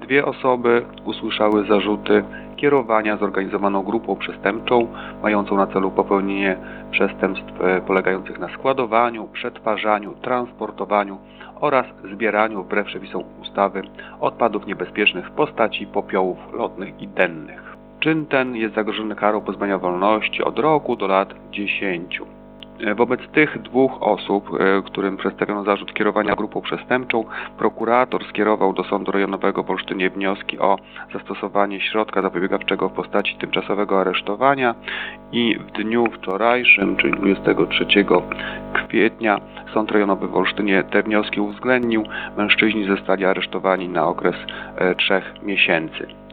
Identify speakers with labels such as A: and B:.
A: Dwie osoby usłyszały zarzuty kierowania zorganizowaną grupą przestępczą mającą na celu popełnienie przestępstw polegających na składowaniu, przetwarzaniu, transportowaniu oraz zbieraniu wbrew przepisom ustawy odpadów niebezpiecznych w postaci popiołów lotnych i dennych. Czyn ten jest zagrożony karą pozbawienia wolności od roku do lat 10. Wobec tych dwóch osób, którym przedstawiono zarzut kierowania grupą przestępczą, prokurator skierował do Sądu Rejonowego w Olsztynie wnioski o zastosowanie środka zapobiegawczego w postaci tymczasowego aresztowania i w dniu wczorajszym, czyli 23 kwietnia, Sąd Rejonowy w Olsztynie te wnioski uwzględnił. Mężczyźni zostali aresztowani na okres 3 miesięcy.